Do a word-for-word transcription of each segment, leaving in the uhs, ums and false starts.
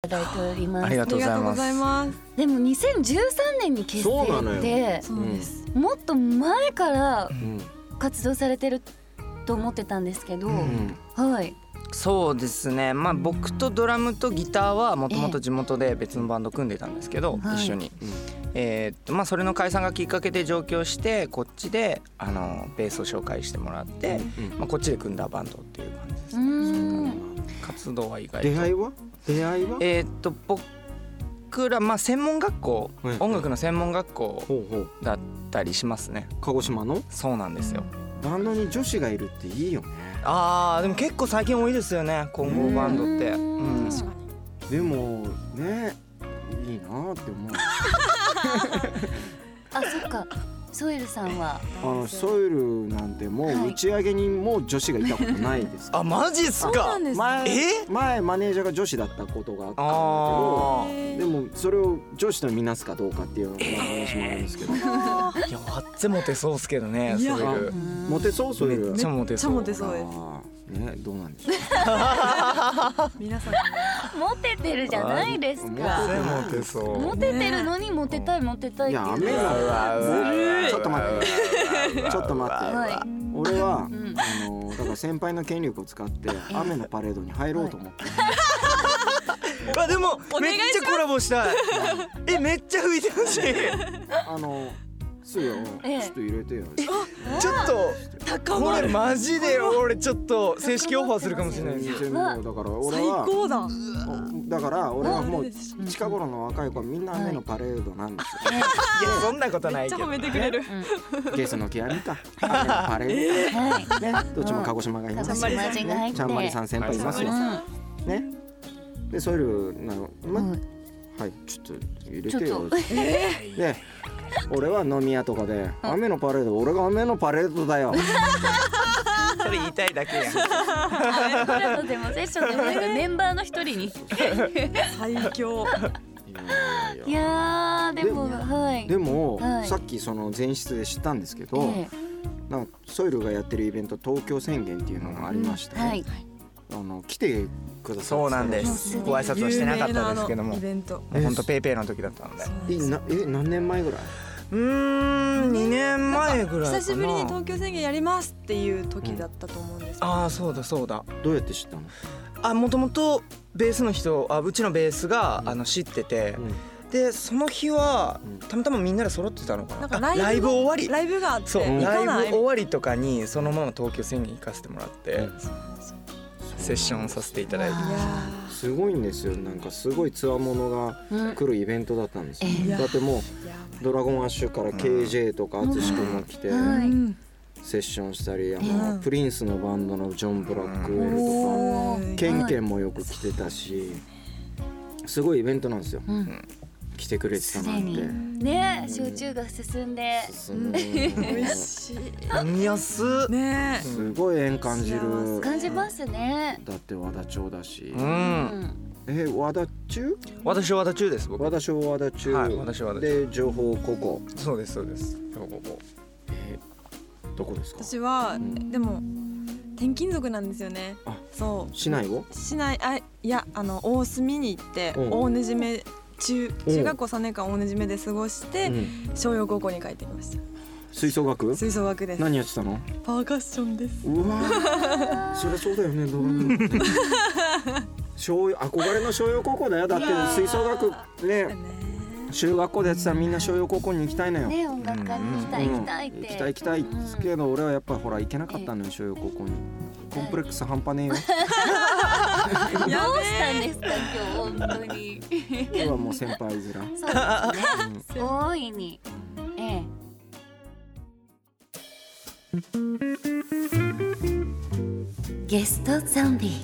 いただいております。 ありがとうございます。 でもにせんじゅうさんねんに結成で、 そうです、 もっと前からうん活動されてると思ってたんですけど、 うんはい。 そうですね、まあ、僕とドラムとギターはもともと地元で別のバンド組んでたんですけど、 はい一緒に、えーっとまあ、それの解散がきっかけで上京してこっちであのベースを紹介してもらって、 うんまあ、こっちで組んだバンドっていう感じですうーん。 活動は意外と出会いは出会いはえーっと僕ら、まあ、専門学校、 はい音楽の専門学校ほうほうだったりしますね。 鹿児島のそうなんですよ。 バンドに女子がいるっていいよね。 あーでも結構最近多いですよね混合バンドって。うん確かでもねいいなって思うあ、そっか。ソイルさんはあのソイルなんてもう打ち上げにもう女子がいたことないですあマジっすか。 前え前マネージャーが女子だったことがあったあんだけど、でもそれを女子とみなすかどうかっていう話もあるんですけど、 いやわっぜモテそうっすけどね。 いやソイルモテそうソイルめっちゃモテそう。 めっちゃモテそうです。 あーねどうなんでしょう皆さんモテてるじゃないですわっか。 ぜモテそう。 モテてるのにモテたいモテたいいっていうや雨がうわうわずるいちょっと待ってちょっと待ってはい。 俺は、 んあのだから先輩の権力を使って雨のパレードに入ろうと思って、 あでもお願いしますめっちゃコラボしたい。えめっちゃ吹いてほしい。 あのすぐよ、 ええちょっと入れてよ。 ちょっとこれ高まるマジで俺ちょっと正式オファーするかもしれないです。 全部だから俺最は高だ。 だから俺はもううん近頃の若い子はみんな雨のパレードなんですよ。 いやそんなことないけど。 めっちゃ褒めてくれる。 ゲスの極みか雨のパレーはい。 ドね、どっちも鹿児島がいます鹿児島人が入って。 ちゃんまりさん先輩いますようん。 ね。でそういうなの、まうんはいちょっと入れてよちょっと。 で俺は飲み屋とかで雨のパレード俺が雨のパレードだよ。 それ言いたいだけやん。 コラボでもセッションでもなんかメンバーの一人に。 最強。 いやーでもはい。 でも、 はいさっきその前室で知ったんですけど、 えなんかソイルがやってるイベント東京宣言っていうのがありまして、 えはい。 あの来てくださってそうなんです。ご挨拶はしてなかったですけども、 イベント。 もうほんとペイペイの時だったので。 えなえ何年前ぐらい？ うーんにねんまえぐらいかな。 久しぶりに東京宣言やりますっていう時だったと思うんですけど。 ああそうだそうだ。 どうやって知ったの？ あもともとベースの人あうちのベースがあの知ってて、でその日はうんたまたまみんなで揃ってたのかな。 なんかあライブライブ終わり。 ライブがあってそう行ライかないブ終わりとかにそのまま東京宣言行かせてもらって、 うんセッションさせていただいて。 いやすごいんですよ。なんかすごいつわものがうん来るイベントだったんですよ。 ええだってもうーやドラゴンアッシュから ケージェー とか淳君も来てうんはいばい。うんセッションしたり、あうのんプリンスのバンドのジョン・ブラックウェルとおーかケンケンもよく来てたし、すごいイベントなんですよ。 うん。 来てくれてたなんてすでね焼酎が進んで。 進ん美で味しい。 飲みやす。 ねえ。 すごい縁感じる。 感じますね。 だって和田町だし、 う。 うんん。 え和田中私は和田中です僕。 和田町和田中、 はい私は和田中で情報ここ、 そうですそうです。こここえどこですか？ 私はんでも転勤族なんですよね。 あそう。 市内を市内あいやあの大隅に行ってうん大根締め中うん中学校さんねんかん大根締めで過ごしてうん商業高校に帰ってきました。 吹奏楽吹奏楽です。 何やってたの？ パーカッションです。 うわーそりゃそうだよね、ドラム商用憧れの商用高校だよ。だって吹奏楽ねね中学校でやってたらみんな商用高校に行きたいのよ。 ね音楽科に行きたい行きたいって。 行きたい行きたいっつけど俺はやっぱほら行けなかったのよ、商用高校に。コンプレックス半端ねえよ。 どうしたんですか今日本当に。 今日はもう先輩面。 そうですね。大いに。ええ。ゲストゾンビ。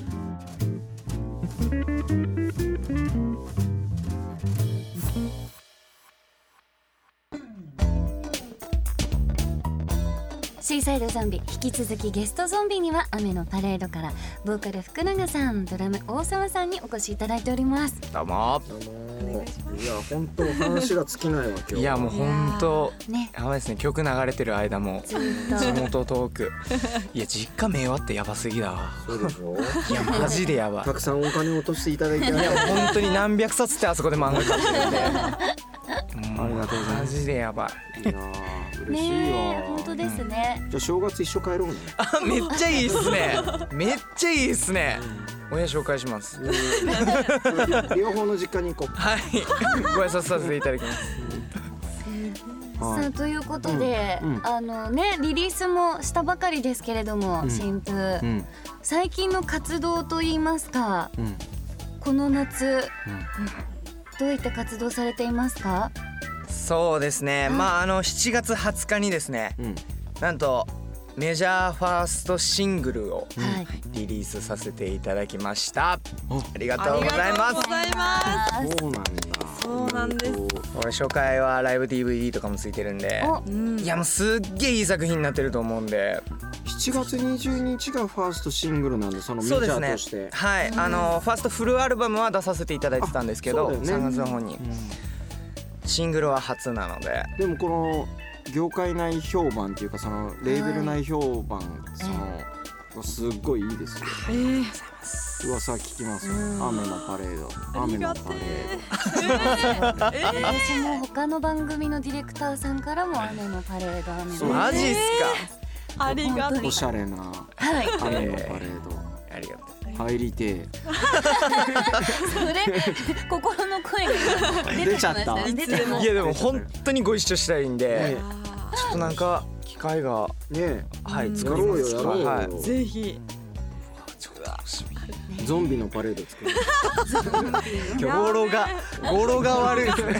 シーサイドゾンビ、引き続きゲストゾンビには雨のパレードからボーカル福永さん、ドラム大沢さんにお越しいただいております。 どうも。 いや本当話が尽きないわ今日。 いやもう本当ね、 やばいですね。曲流れてる間もずっと地元トーク。いや実家明和ってやばすぎだわ。 そうでしょ。 いやマジでやばい。 たくさんお金を落としていただいて、 いや本当に何百冊ってあそこで漫画買ってるんで。 ありがとうございますマジでやばい。 いやー嬉しいねわ。 え、本当ですね。 じゃあ正月一緒帰ろうね。 あめっちゃいいっすね。めっちゃいいっすね。親紹介します。 両方の実家に行こう。 はい。ご挨拶させていただきます。 はいさあということで、 うんうんあのねリリースもしたばかりですけれども、 うん新譜、 うん最近の活動といいますか、 うんこの夏、どういった活動されていますか？ そうですね。まああのしちがつはつかにですね、 うんなんとメジャーファーストシングルをはい。 リリースさせていただきました。あおりがとうございます。 ございます。 そうなんだ。 そうなんですこれ初回はライブ ディーブイディー とかもついてるんで、 お、 うんいやもうすっげえいい作品になってると思うんで。 しちがつにじゅうににちがファーストシングルなんで、そのメジャそうですねーとして。 はい、あのファーストフルアルバムは出させていただいてたんですけど、 あそうだよねさんがつの方にシングルは初なので、 でもこの業界内評判っていうか、そのレーベル内評判、そのすっごいいいですよ。 えー噂聞きます。 うん雨のパレード、雨のパレー私も他の番組のディレクターさんからも雨のパレード、雨のそうマジっすありがとうド。おしゃれなはい雨のパレーか。ありがとう。 ド、入りてえ。 それ心の声が出てきましたね。 出ちゃった出てもいやでも本当にご一緒したいんで、 ねちょっとなんか機会がねはいえ、 作ります。 やろうよやろうよ。 はい。 ぜひ。 ちょっと楽しみ。 ゾンビのパレード作る。 今日語呂が語呂が悪いですね。 ピ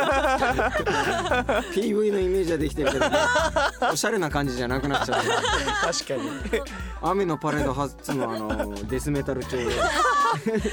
ーブイ のイメージはできてるけど、ね、おしゃれな感じじゃなくなっちゃった。 確かに。 雨のパレード初のあのデスメタル調で。